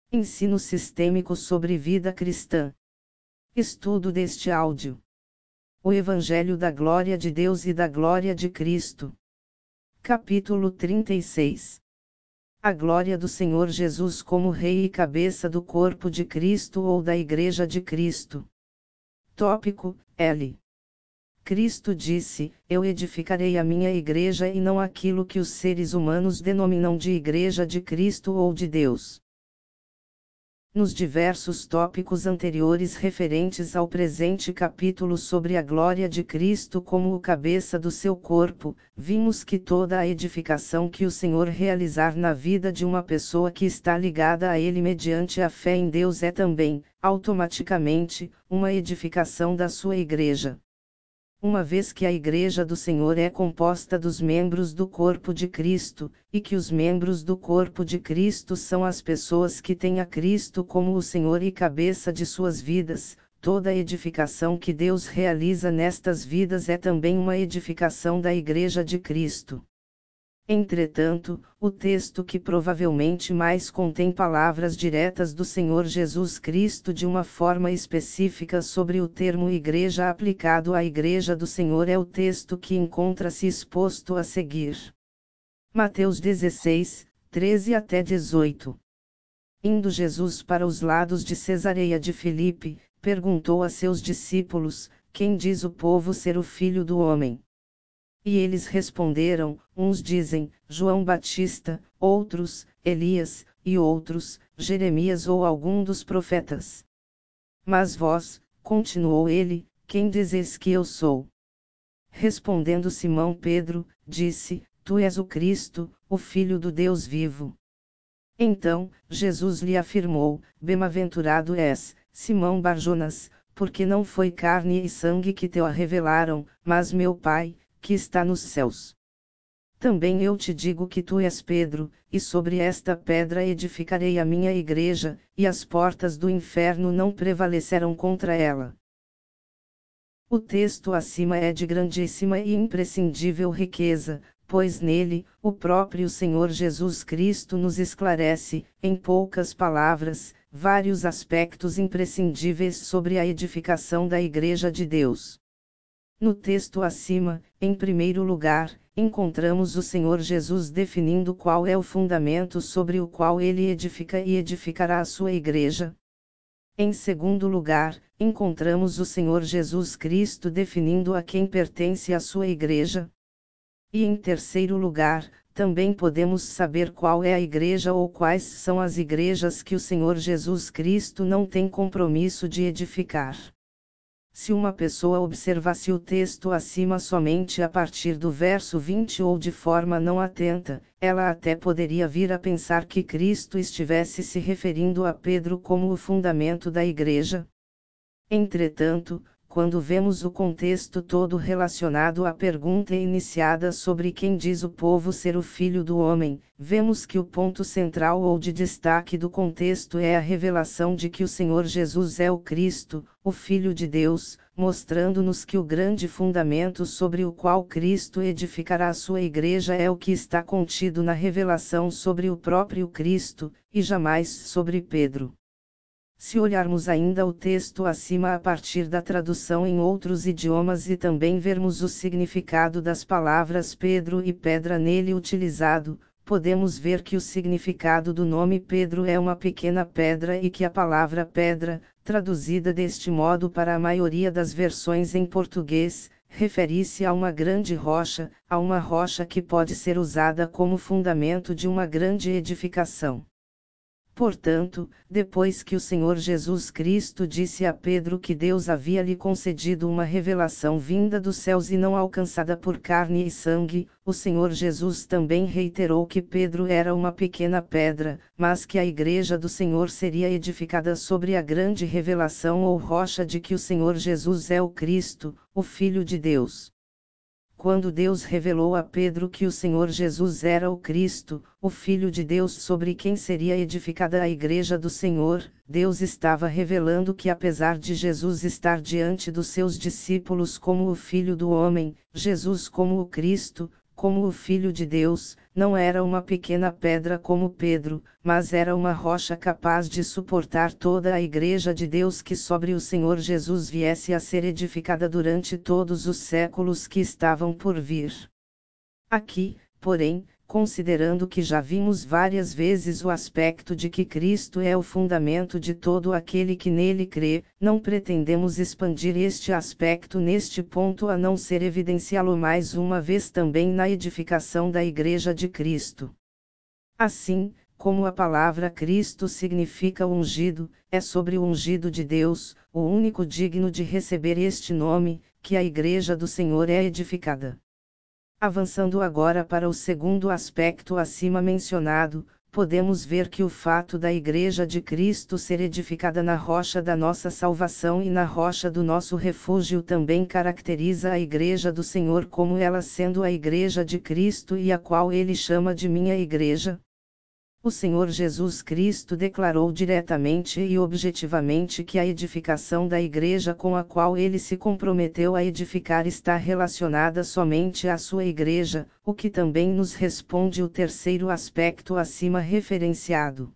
Ensino sistêmico sobre vida cristã. Estudo deste áudio. O Evangelho da Glória de Deus e da Glória de Cristo. Capítulo 36. A glória do Senhor Jesus como Rei e cabeça do corpo de Cristo ou da Igreja de Cristo. Tópico: L. Cristo disse: Eu edificarei a minha igreja e não aquilo que os seres humanos denominam de Igreja de Cristo ou de Deus. Nos diversos tópicos anteriores referentes ao presente capítulo sobre a glória de Cristo como o cabeça do seu corpo, vimos que toda a edificação que o Senhor realizar na vida de uma pessoa que está ligada a Ele mediante a fé em Deus é também, automaticamente, uma edificação da sua igreja. Uma vez que a Igreja do Senhor é composta dos membros do corpo de Cristo, e que os membros do corpo de Cristo são as pessoas que têm a Cristo como o Senhor e cabeça de suas vidas, toda a edificação que Deus realiza nestas vidas é também uma edificação da Igreja de Cristo. Entretanto, o texto que provavelmente mais contém palavras diretas do Senhor Jesus Cristo de uma forma específica sobre o termo igreja aplicado à Igreja do Senhor é o texto que encontra-se exposto a seguir. Mateus 16, 13 até 18. Indo Jesus para os lados de Cesareia de Filipe, perguntou a seus discípulos: Quem diz o povo ser o Filho do Homem? E eles responderam: uns dizem, João Batista, outros, Elias, e outros, Jeremias ou algum dos profetas. Mas vós, continuou ele, quem dizes que eu sou? Respondendo Simão Pedro, disse: Tu és o Cristo, o Filho do Deus vivo. Então, Jesus lhe afirmou: Bem-aventurado és, Simão Barjonas, porque não foi carne e sangue que te o revelaram, mas meu Pai, que está nos céus. Também eu te digo que tu és Pedro, e sobre esta pedra edificarei a minha igreja, e as portas do inferno não prevalecerão contra ela. O texto acima é de grandíssima e imprescindível riqueza, pois nele, o próprio Senhor Jesus Cristo nos esclarece, em poucas palavras, vários aspectos imprescindíveis sobre a edificação da Igreja de Deus. No texto acima, em primeiro lugar, encontramos o Senhor Jesus definindo qual é o fundamento sobre o qual ele edifica e edificará a sua igreja. Em segundo lugar, encontramos o Senhor Jesus Cristo definindo a quem pertence a sua igreja. E em terceiro lugar, também podemos saber qual é a igreja ou quais são as igrejas que o Senhor Jesus Cristo não tem compromisso de edificar. Se uma pessoa observasse o texto acima somente a partir do verso 20 ou de forma não atenta, ela até poderia vir a pensar que Cristo estivesse se referindo a Pedro como o fundamento da igreja. Entretanto, quando vemos o contexto todo relacionado à pergunta iniciada sobre quem diz o povo ser o Filho do Homem, vemos que o ponto central ou de destaque do contexto é a revelação de que o Senhor Jesus é o Cristo, o Filho de Deus, mostrando-nos que o grande fundamento sobre o qual Cristo edificará a sua igreja é o que está contido na revelação sobre o próprio Cristo, e jamais sobre Pedro. Se olharmos ainda o texto acima a partir da tradução em outros idiomas e também vermos o significado das palavras Pedro e pedra nele utilizado, podemos ver que o significado do nome Pedro é uma pequena pedra e que a palavra pedra, traduzida deste modo para a maioria das versões em português, refere-se a uma grande rocha, a uma rocha que pode ser usada como fundamento de uma grande edificação. Portanto, depois que o Senhor Jesus Cristo disse a Pedro que Deus havia lhe concedido uma revelação vinda dos céus e não alcançada por carne e sangue, o Senhor Jesus também reiterou que Pedro era uma pequena pedra, mas que a igreja do Senhor seria edificada sobre a grande revelação ou rocha de que o Senhor Jesus é o Cristo, o Filho de Deus. Quando Deus revelou a Pedro que o Senhor Jesus era o Cristo, o Filho de Deus sobre quem seria edificada a Igreja do Senhor, Deus estava revelando que apesar de Jesus estar diante dos seus discípulos como o Filho do Homem, Jesus como o Cristo, como o Filho de Deus, não era uma pequena pedra como Pedro, mas era uma rocha capaz de suportar toda a Igreja de Deus que sobre o Senhor Jesus viesse a ser edificada durante todos os séculos que estavam por vir. Aqui, porém, considerando que já vimos várias vezes o aspecto de que Cristo é o fundamento de todo aquele que nele crê, não pretendemos expandir este aspecto neste ponto a não ser evidenciá-lo mais uma vez também na edificação da Igreja de Cristo. Assim, como a palavra Cristo significa ungido, é sobre o ungido de Deus, o único digno de receber este nome, que a Igreja do Senhor é edificada. Avançando agora para o segundo aspecto acima mencionado, podemos ver que o fato da Igreja de Cristo ser edificada na rocha da nossa salvação e na rocha do nosso refúgio também caracteriza a Igreja do Senhor como ela sendo a Igreja de Cristo e a qual ele chama de minha Igreja. O Senhor Jesus Cristo declarou diretamente e objetivamente que a edificação da Igreja com a qual ele se comprometeu a edificar está relacionada somente à sua Igreja, o que também nos responde o terceiro aspecto acima referenciado.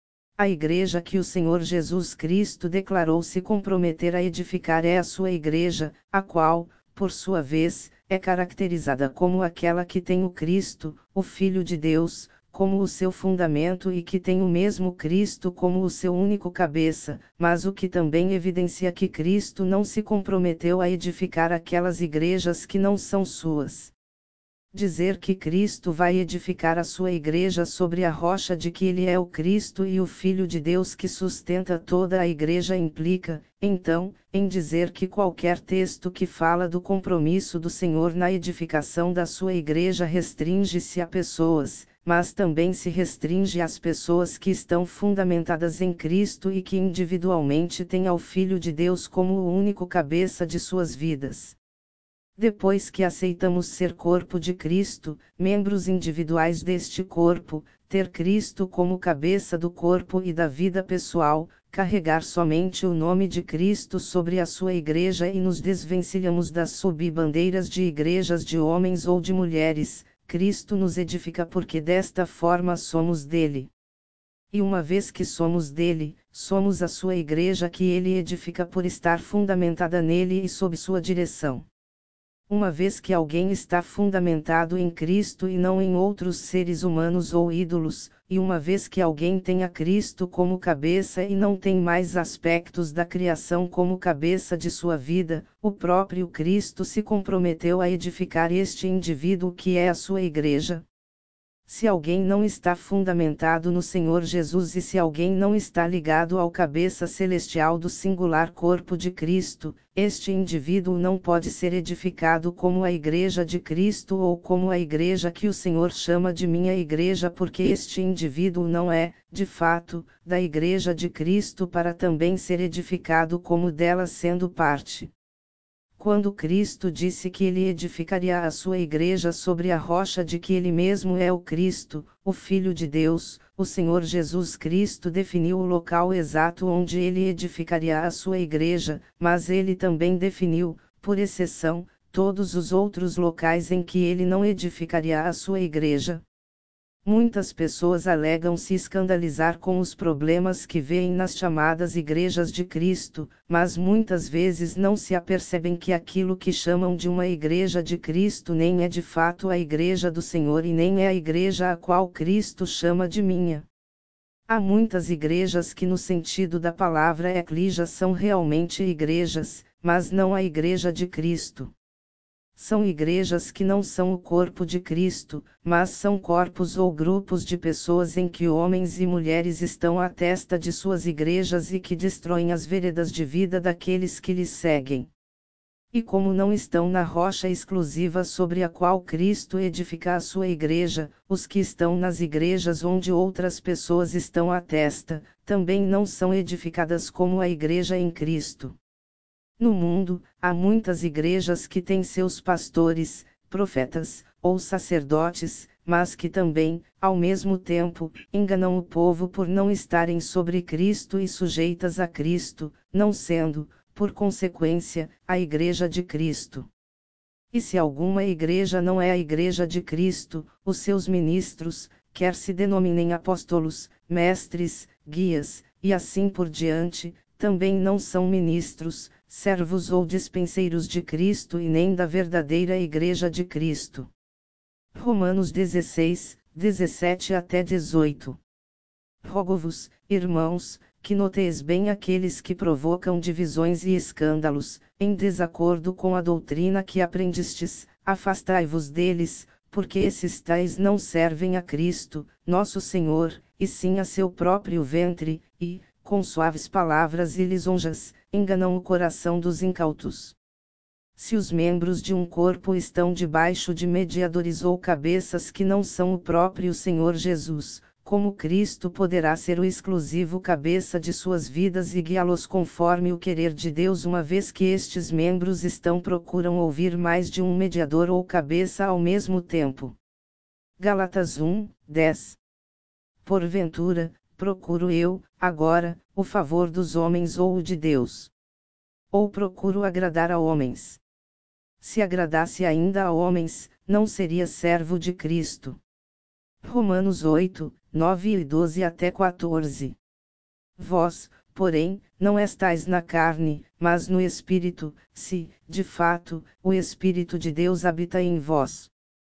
A Igreja que o Senhor Jesus Cristo declarou se comprometer a edificar é a sua Igreja, a qual, por sua vez, é caracterizada como aquela que tem o Cristo, o Filho de Deus, como o seu fundamento e que tem o mesmo Cristo como o seu único cabeça, mas o que também evidencia que Cristo não se comprometeu a edificar aquelas igrejas que não são suas. Dizer que Cristo vai edificar a sua igreja sobre a rocha de que ele é o Cristo e o Filho de Deus que sustenta toda a igreja implica, então, em dizer que qualquer texto que fala do compromisso do Senhor na edificação da sua igreja restringe-se a pessoas, mas também se restringe às pessoas que estão fundamentadas em Cristo e que individualmente têm ao Filho de Deus como o único cabeça de suas vidas. Depois que aceitamos ser corpo de Cristo, membros individuais deste corpo, ter Cristo como cabeça do corpo e da vida pessoal, carregar somente o nome de Cristo sobre a sua igreja e nos desvencilhamos das sob-bandeiras de igrejas de homens ou de mulheres, Cristo nos edifica porque desta forma somos dele. E uma vez que somos dele, somos a sua igreja que ele edifica por estar fundamentada nele e sob sua direção. Uma vez que alguém está fundamentado em Cristo e não em outros seres humanos ou ídolos, e uma vez que alguém tem a Cristo como cabeça e não tem mais aspectos da criação como cabeça de sua vida, o próprio Cristo se comprometeu a edificar este indivíduo que é a sua igreja. Se alguém não está fundamentado no Senhor Jesus e se alguém não está ligado ao cabeça celestial do singular corpo de Cristo, este indivíduo não pode ser edificado como a Igreja de Cristo ou como a Igreja que o Senhor chama de minha Igreja porque este indivíduo não é, de fato, da Igreja de Cristo para também ser edificado como dela sendo parte. Quando Cristo disse que ele edificaria a sua igreja sobre a rocha de que ele mesmo é o Cristo, o Filho de Deus, o Senhor Jesus Cristo definiu o local exato onde ele edificaria a sua igreja, mas ele também definiu, por exceção, todos os outros locais em que ele não edificaria a sua igreja. Muitas pessoas alegam se escandalizar com os problemas que veem nas chamadas igrejas de Cristo, mas muitas vezes não se apercebem que aquilo que chamam de uma igreja de Cristo nem é de fato a igreja do Senhor e nem é a igreja a qual Cristo chama de minha. Há muitas igrejas que no sentido da palavra eclésia são realmente igrejas, mas não a igreja de Cristo. São igrejas que não são o corpo de Cristo, mas são corpos ou grupos de pessoas em que homens e mulheres estão à testa de suas igrejas e que destroem as veredas de vida daqueles que lhes seguem. E como não estão na rocha exclusiva sobre a qual Cristo edifica a sua igreja, os que estão nas igrejas onde outras pessoas estão à testa, também não são edificadas como a igreja em Cristo. No mundo, há muitas igrejas que têm seus pastores, profetas, ou sacerdotes, mas que também, ao mesmo tempo, enganam o povo por não estarem sobre Cristo e sujeitas a Cristo, não sendo, por consequência, a Igreja de Cristo. E se alguma igreja não é a igreja de Cristo, os seus ministros, quer se denominem apóstolos, mestres, guias, e assim por diante, também não são ministros, servos ou dispenseiros de Cristo e nem da verdadeira igreja de Cristo. Romanos 16, 17 até 18. Rogo-vos, irmãos, que noteis bem aqueles que provocam divisões e escândalos, em desacordo com a doutrina que aprendestes, afastai-vos deles, porque esses tais não servem a Cristo, nosso Senhor, e sim a seu próprio ventre, e, com suaves palavras e lisonjas, enganam o coração dos incautos. Se os membros de um corpo estão debaixo de mediadores ou cabeças que não são o próprio Senhor Jesus, como Cristo poderá ser o exclusivo cabeça de suas vidas e guiá-los conforme o querer de Deus, uma vez que estes membros procuram ouvir mais de um mediador ou cabeça ao mesmo tempo? Gálatas 1, 10. Porventura, procuro eu, agora, o favor dos homens ou o de Deus? Ou procuro agradar a homens? Se agradasse ainda a homens, não seria servo de Cristo. Romanos 8, 9 e 12 até 14. Vós, porém, não estais na carne, mas no Espírito, se, de fato, o Espírito de Deus habita em vós.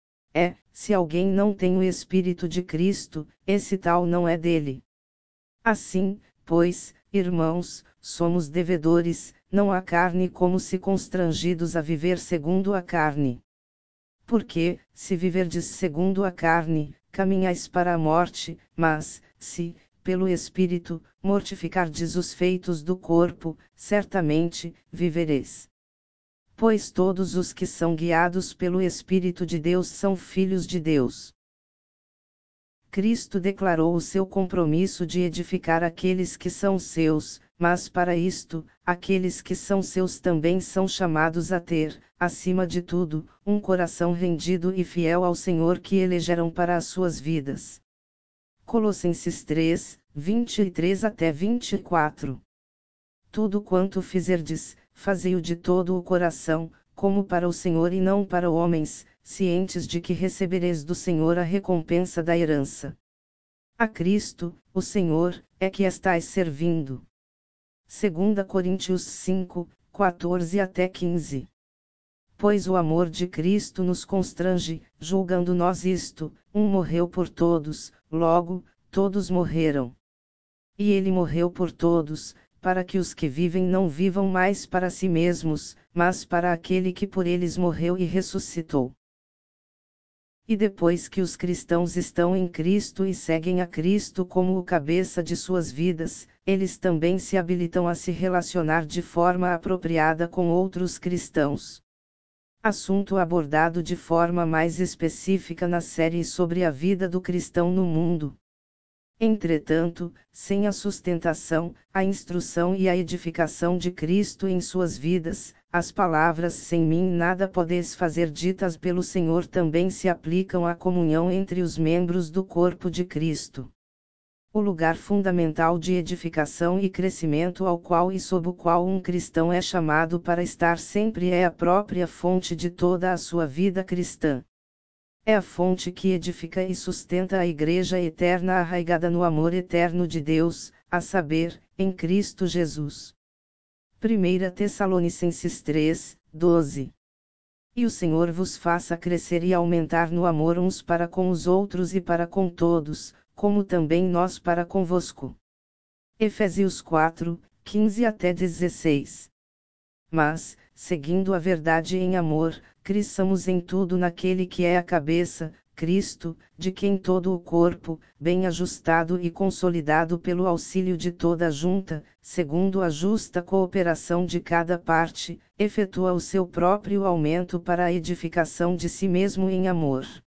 Se alguém não tem o Espírito de Cristo, esse tal não é dele. Assim, pois, irmãos, somos devedores, não à carne como se constrangidos a viver segundo a carne. Porque, se viverdes segundo a carne, caminhais para a morte, mas, se, pelo Espírito, mortificardes os feitos do corpo, certamente, vivereis. Pois todos os que são guiados pelo Espírito de Deus são filhos de Deus. Cristo declarou o seu compromisso de edificar aqueles que são seus, mas para isto, aqueles que são seus também são chamados a ter, acima de tudo, um coração rendido e fiel ao Senhor que elegeram para as suas vidas. Colossenses 3, 23 até 24. Tudo quanto fizerdes, fazei-o de todo o coração, como para o Senhor e não para homens, cientes de que recebereis do Senhor a recompensa da herança. A Cristo, o Senhor, é que estais servindo. 2 Coríntios 5, 14 até 15. Pois o amor de Cristo nos constrange, julgando nós isto: um morreu por todos, logo, todos morreram. E ele morreu por todos, para que os que vivem não vivam mais para si mesmos, mas para aquele que por eles morreu e ressuscitou. E depois que os cristãos estão em Cristo e seguem a Cristo como o cabeça de suas vidas, eles também se habilitam a se relacionar de forma apropriada com outros cristãos. Assunto abordado de forma mais específica na série sobre a vida do cristão no mundo. Entretanto, sem a sustentação, a instrução e a edificação de Cristo em suas vidas, as palavras "sem mim nada podeis fazer" ditas pelo Senhor também se aplicam à comunhão entre os membros do corpo de Cristo. O lugar fundamental de edificação e crescimento ao qual e sob o qual um cristão é chamado para estar sempre é a própria fonte de toda a sua vida cristã. É a fonte que edifica e sustenta a Igreja eterna arraigada no amor eterno de Deus, a saber, em Cristo Jesus. 1 Tessalonicenses 3, 12. E o Senhor vos faça crescer e aumentar no amor uns para com os outros e para com todos, como também nós para convosco. Efésios 4, 15 até 16. Mas, seguindo a verdade em amor, cresçamos em tudo naquele que é a cabeça, Cristo, de quem todo o corpo, bem ajustado e consolidado pelo auxílio de toda a junta, segundo a justa cooperação de cada parte, efetua o seu próprio aumento para a edificação de si mesmo em amor.